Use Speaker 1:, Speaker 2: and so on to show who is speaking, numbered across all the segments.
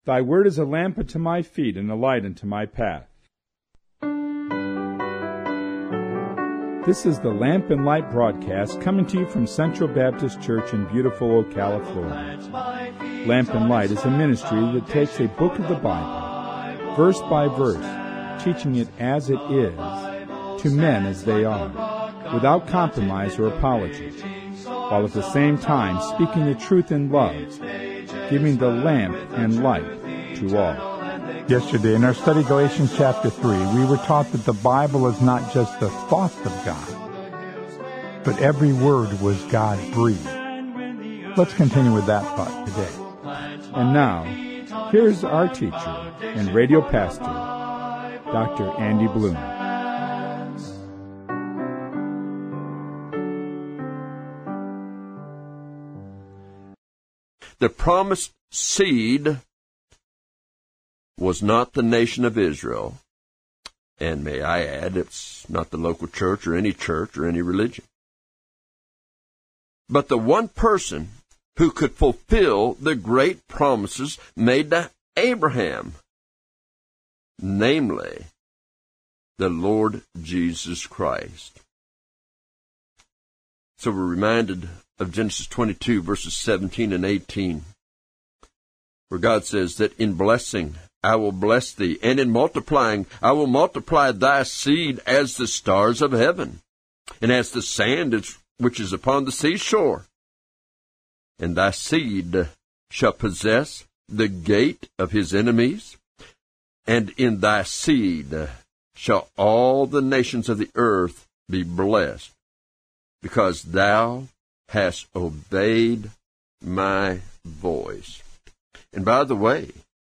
Speaker 1: Thy word is a lamp unto my feet and a light unto my path. This is the Lamp and Light broadcast coming to you from Central Baptist Church in beautiful Ocala, Florida. Lamp and Light is a ministry that takes a book of the Bible, verse by verse, teaching it as it is, to men as they are, without compromise or apology, while at the same time speaking the truth in love, giving the lamp and light to all.
Speaker 2: Yesterday, in our study Galatians chapter 3, we were taught that the Bible is not just the thoughts of God, but every word was God-breathed. Let's continue with that thought today.
Speaker 1: And now, here's our teacher and radio pastor, Dr. Andy Bloom.
Speaker 3: The promised seed was not the nation of Israel. And may I add, it's not the local church or any religion. But the one person who could fulfill the great promises made to Abraham, namely, the Lord Jesus Christ. So we're reminded of Genesis 22, verses 17 and 18, where God says that in blessing I will bless thee, and in multiplying I will multiply thy seed as the stars of heaven, and as the sand which is upon the seashore. And thy seed shall possess the gate of his enemies, and in thy seed shall all the nations of the earth be blessed, because thou hast obeyed my voice. And by the way,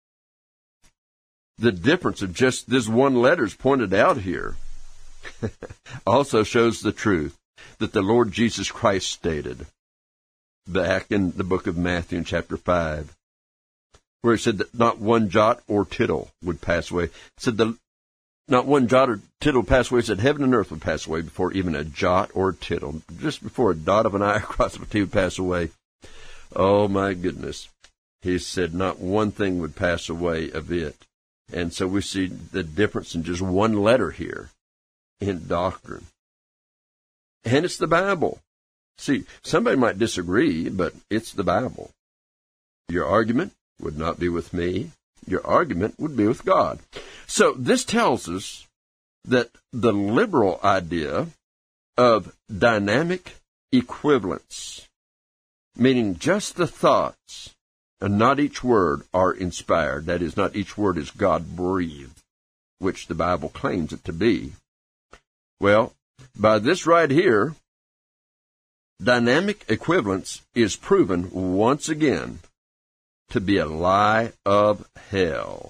Speaker 3: the difference of just this one letter is pointed out here also shows the truth that the Lord Jesus Christ stated back in the book of Matthew in chapter 5, where he said that not one jot or tittle would pass away. It said not one jot or tittle would pass away. It said heaven and earth would pass away before even a jot or tittle. Just before a dot of an I across the T would pass away. Oh my goodness. He said not one thing would pass away of it. And so we see the difference in just one letter here in doctrine. And it's the Bible. See, somebody might disagree, but it's the Bible. Your argument would not be with me. Your argument would be with God. So this tells us that the liberal idea of dynamic equivalence, meaning just the thoughts, and not each word are inspired. That is, not each word is God-breathed, which the Bible claims it to be. Well, by this right here, dynamic equivalence is proven once again to be a lie of hell.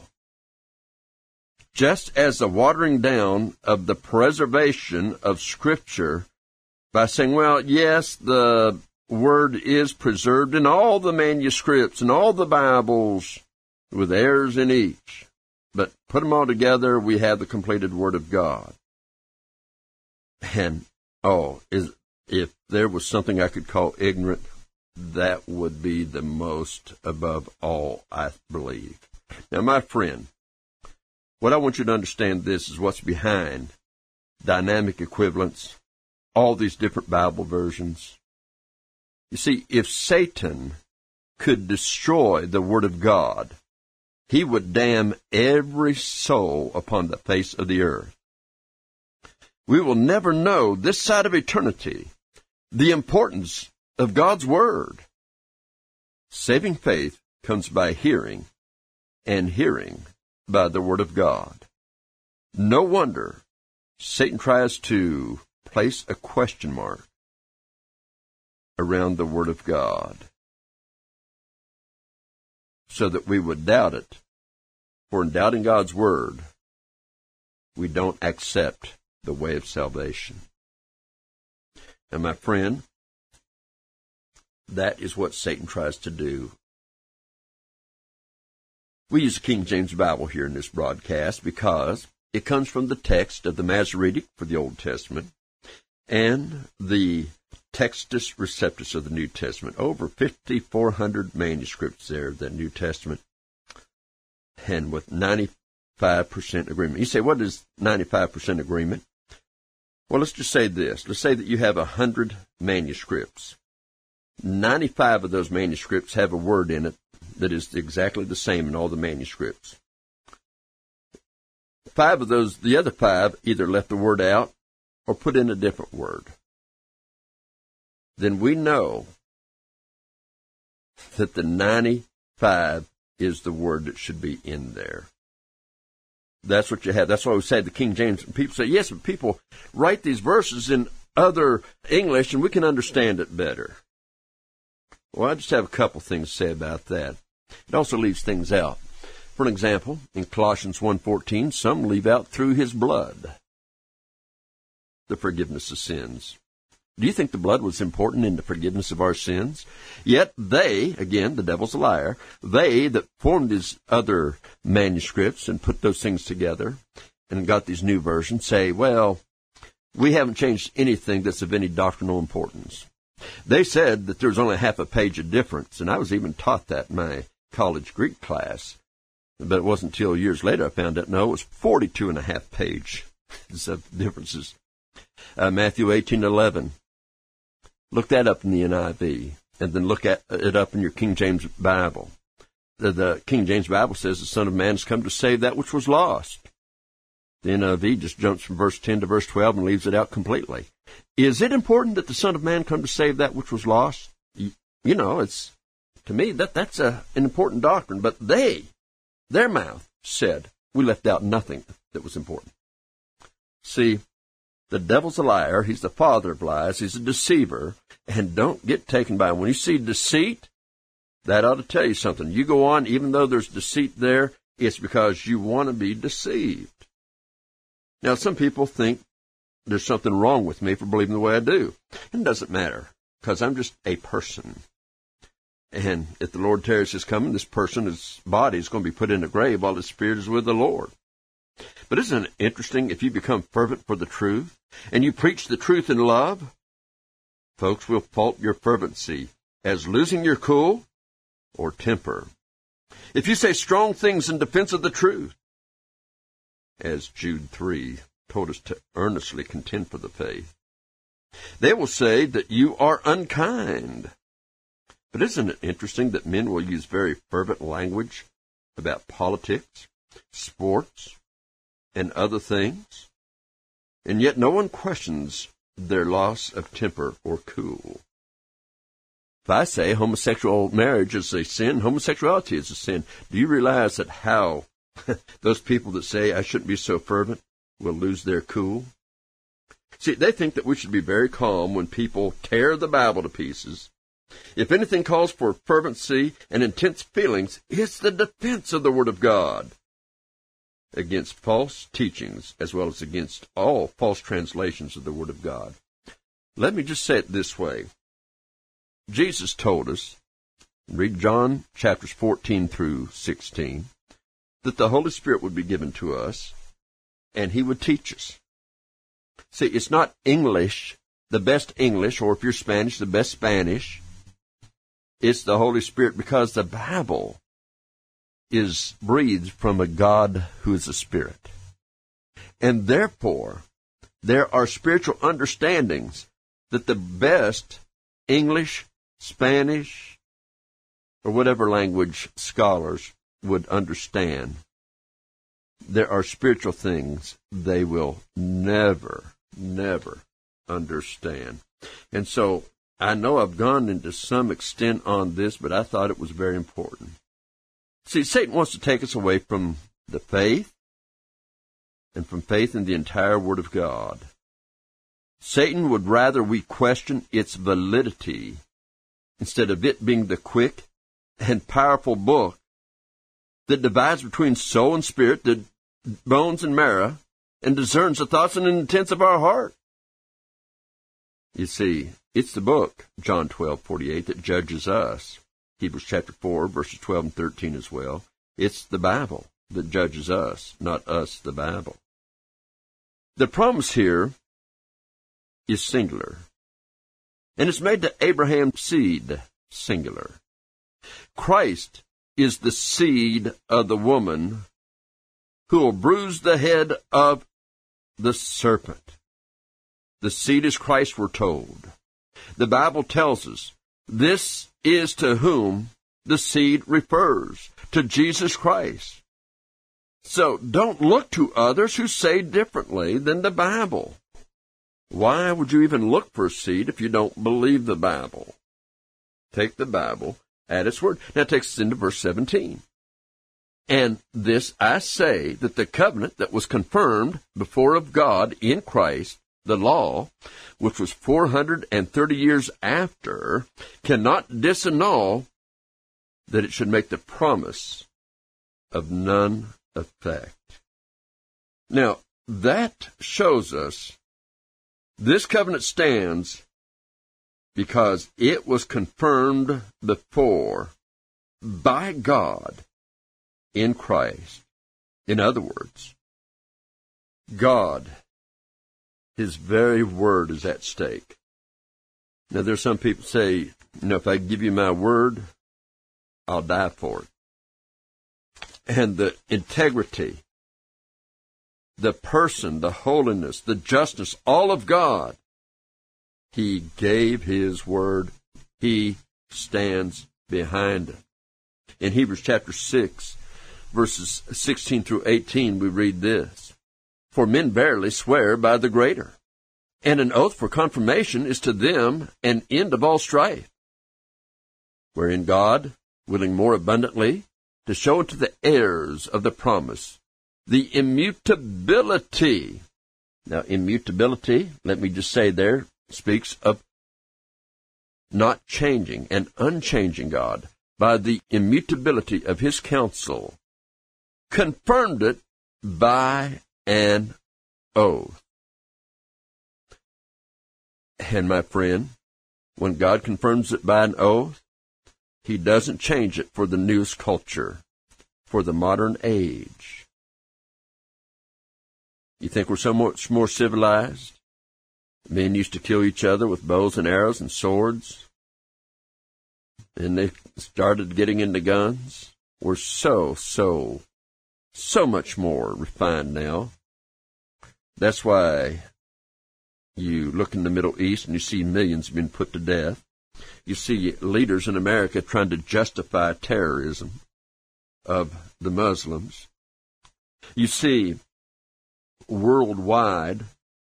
Speaker 3: Just as the watering down of the preservation of Scripture by saying, well, yes, the Word is preserved in all the manuscripts and all the Bibles with errors in each. But put them all together, we have the completed Word of God. And, if there was something I could call ignorant, that would be the most above all, I believe. Now, my friend, what I want you to understand this is what's behind dynamic equivalence, all these different Bible versions. You see, if Satan could destroy the Word of God, he would damn every soul upon the face of the earth. We will never know this side of eternity the importance of God's Word. Saving faith comes by hearing, and hearing by the Word of God. No wonder Satan tries to place a question mark around the Word of God so that we would doubt it. For in doubting God's Word, we don't accept the way of salvation. And my friend, that is what Satan tries to do. We use the King James Bible here in this broadcast because it comes from the text of the Masoretic for the Old Testament and the Textus Receptus of the New Testament. Over 5,400 manuscripts there of the New Testament. and with 95% agreement. You say, what is 95% agreement? Well, let's just say this. Let's say that you have 100 manuscripts. 95 of those manuscripts have a word in it that is exactly the same in all the manuscripts. 5 of those, the other 5, either left the word out or put in a different word. Then we know that the 95 is the word that should be in there. That's what you have. That's why we say the King James. People say, yes, but people write these verses in other English and we can understand it better. Well, I just have a couple things to say about that. It also leaves things out. For an example, in Colossians 1:14, some leave out through his blood the forgiveness of sins. Do you think the blood was important in the forgiveness of our sins? Yet they, again, the devil's a liar, they that formed these other manuscripts and put those things together and got these new versions say, well, we haven't changed anything that's of any doctrinal importance. They said that there was only half a page of difference, and I was even taught that in my college Greek class. But it wasn't until years later I found out, no, it was 42 and a half pages of differences. Matthew 18:11. Look that up in the NIV, and then look at it up in your King James Bible. The King James Bible says the Son of Man has come to save that which was lost. The NIV just jumps from verse 10 to verse 12 and leaves it out completely. Is it important that the Son of Man come to save that which was lost? You know, it's, to me, that's an important doctrine, but their mouth said, we left out nothing that was important. See, the devil's a liar. He's the father of lies. He's a deceiver. And don't get taken by him. When you see deceit, that ought to tell you something. You go on, even though there's deceit there, it's because you want to be deceived. Now, some people think there's something wrong with me for believing the way I do. It doesn't matter, because I'm just a person. And if the Lord tarries his coming, this person, his body, is going to be put in a grave while his spirit is with the Lord. But isn't it interesting if you become fervent for the truth and you preach the truth in love? Folks will fault your fervency as losing your cool or temper. If you say strong things in defense of the truth, as Jude 3 told us to earnestly contend for the faith, they will say that you are unkind. But isn't it interesting that men will use very fervent language about politics, sports, and other things, and yet no one questions their loss of temper or cool? If I say homosexual marriage is a sin, homosexuality is a sin, do you realize that how those people that say I shouldn't be so fervent will lose their cool? See, they think that we should be very calm when people tear the Bible to pieces. If anything calls for fervency and intense feelings, it's the defense of the Word of God against false teachings, as well as against all false translations of the Word of God. Let me just say it this way. Jesus told us, read John chapters 14 through 16, that the Holy Spirit would be given to us, and He would teach us. See, it's not English, the best English, or if you're Spanish, the best Spanish. It's the Holy Spirit, because the Bible is breathed from a God who is a spirit. And therefore, there are spiritual understandings that the best English, Spanish, or whatever language scholars would understand. There are spiritual things they will never understand. And so, I know I've gone into some extent on this, but I thought it was very important. See, Satan wants to take us away from the faith and from faith in the entire Word of God. Satan would rather we question its validity instead of it being the quick and powerful book that divides between soul and spirit, the bones and marrow, and discerns the thoughts and intents of our heart. You see, it's the book, John 12:48, that judges us. Hebrews chapter 4, verses 12 and 13 as well. It's the Bible that judges us, not us, the Bible. The promise here is singular, and it's made to Abraham's seed, singular. Christ is the seed of the woman who will bruise the head of the serpent. The seed is Christ, we're told. The Bible tells us this is to whom the seed refers, to Jesus Christ. So don't look to others who say differently than the Bible. Why would you even look for a seed if you don't believe the Bible? Take the Bible at its word. Now it takes us into verse 17. And this I say, that the covenant that was confirmed before of God in Christ, the law, which was 430 years after, cannot disannul that it should make the promise of none effect. Now, that shows us this covenant stands because it was confirmed before by God in Christ. In other words, God, His very word is at stake. Now, there's some people say, if I give you my word, I'll die for it. And the integrity, the person, the holiness, the justice, all of God, He gave His word. He stands behind it. In Hebrews chapter 6, verses 16 through 18, we read this. For men verily swear by the greater, and an oath for confirmation is to them an end of all strife. Wherein God, willing more abundantly to show unto the heirs of the promise the immutability. Now, immutability, let me just say there, speaks of not changing and unchanging God. By the immutability of His counsel, confirmed it by an oath. And my friend, when God confirms it by an oath, He doesn't change it for the newest culture, for the modern age. You think we're so much more civilized? Men used to kill each other with bows and arrows and swords. And they started getting into guns. We're so much more refined now. That's why you look in the Middle East and you see millions being put to death. You see leaders in America trying to justify terrorism of the Muslims. You see worldwide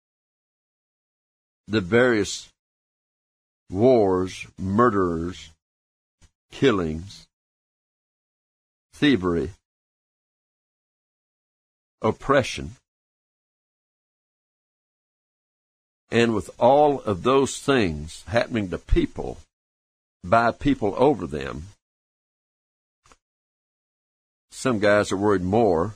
Speaker 3: the various wars, murderers, killings, thievery, oppression. And with all of those things happening to people, by people over them, some guys are worried more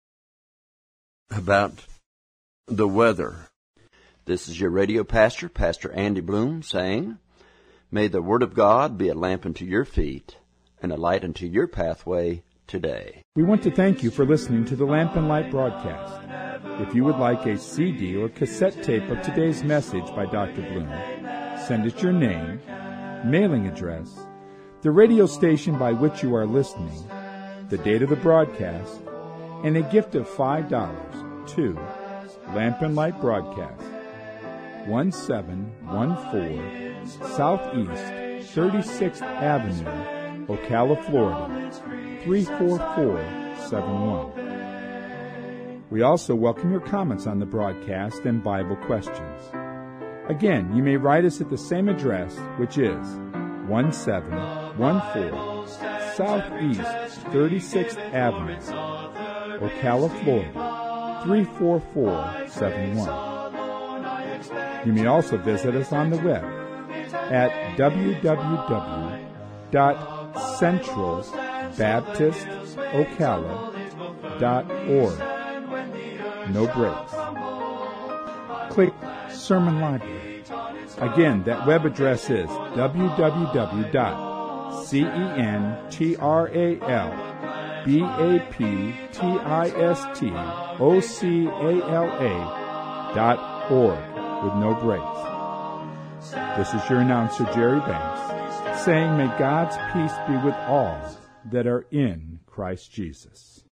Speaker 3: about the weather.
Speaker 4: This is your radio pastor, Pastor Andy Bloom, saying, may the Word of God be a lamp unto your feet and a light unto your pathway today.
Speaker 1: We want to thank you for listening to the Lamp and Light broadcast. If you would like a CD or cassette tape of today's message by Dr. Bloom, send us your name, mailing address, the radio station by which you are listening, the date of the broadcast, and a gift of $5 to Lamp and Light Broadcast, 1714 Southeast 36th Avenue, Ocala, Florida, 34471. We also welcome your comments on the broadcast and Bible questions. Again, you may write us at the same address, which is 1714 Southeast 36th Avenue, Ocala, Florida, 34471. You may also visit us on the web at www.centralbaptistocala.org. No breaks. Click Sermon Library. Again, that web address is www.centralbaptistocala.org with no breaks. This is your announcer, Jerry Banks, saying may God's peace be with all. that are in Christ Jesus.